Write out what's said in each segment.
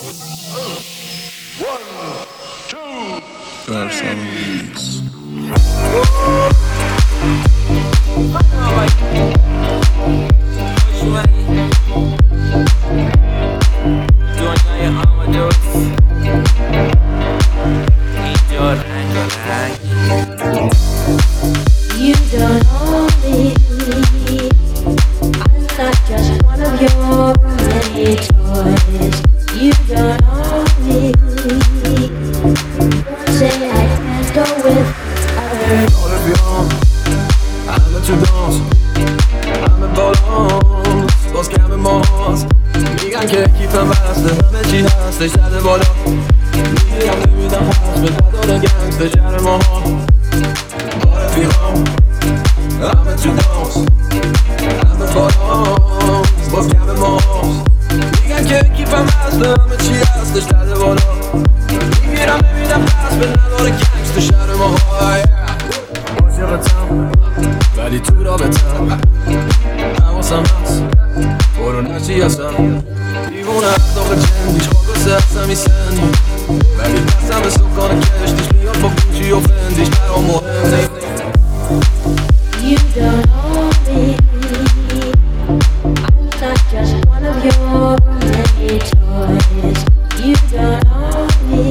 You don't own me. I'm not just one of your many toys. You don't own me. Don't say I can't go with others. Dans le viande, alla tu dans. همه بالاست باز کم ماست. میگن که کیفم بسته همه چی هستش زده بالا. میگیرم نمیدم پس به نداره گنگست شهر ماها. بار فیرام همه تو دانس همه بالاست باز کم ماست. میگن که کیفم بسته همه چی هستش زده بالا. میگیرم نمیدم پس به نداره گنگست شهر ماها. عاشقتم ولی تو رابطم حواسم هست برو نچی هستم دیوونه داخل جندیش خاک و سرسمی سنی ولی دستم به سکان کشتیش میاد با گوچی و فندیش برام مهم نیست. You don't own me. I'm not just one of your many toys. You don't own me.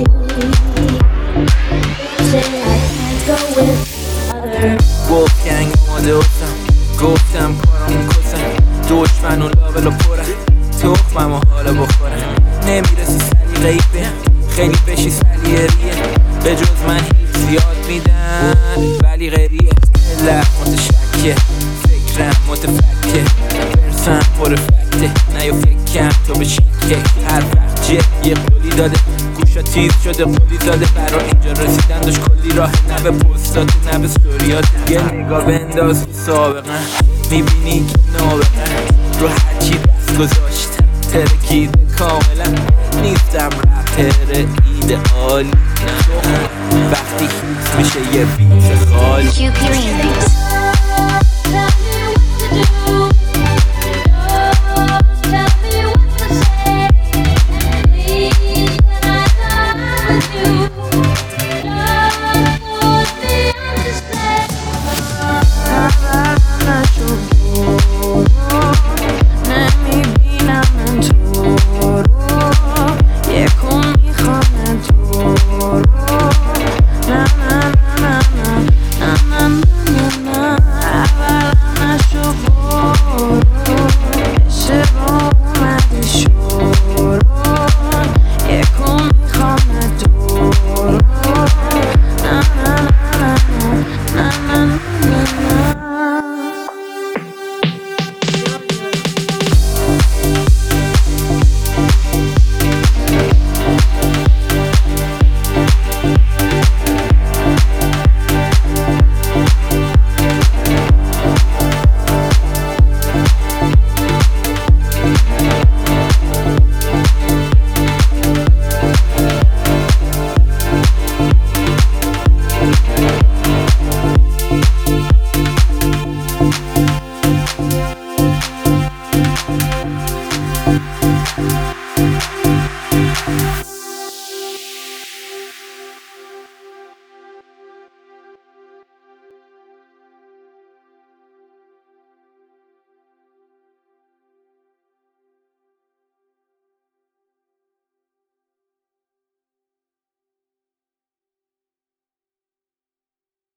Don't say I can't go with others. گفتگنگ آماده هستم گفتم کارامون کسم دشمن و لابلا پرم تخمم و حالا بخورم نمیرسی سلیقه‌ای بهم خیلی بشی سلیریه به جز من هیچ زیاد میدن ولی غیریه لح متشکه فکرم متفکه برسم پر فکته نه یا فکرم تو به شکه هر وقت یه قولی داده گوشا تیز شده قولی داده برا اینجا رسیدن داشت کلی راه نه به پستات نه به ستوریات یه نگاه بنداز سابقا میبینی که نابقا رو هرچی دست گذاشتم ترکیده کاملا نیستم رپر ایدئالی وقتی هیت میشه یه بیت خالی QP Remix.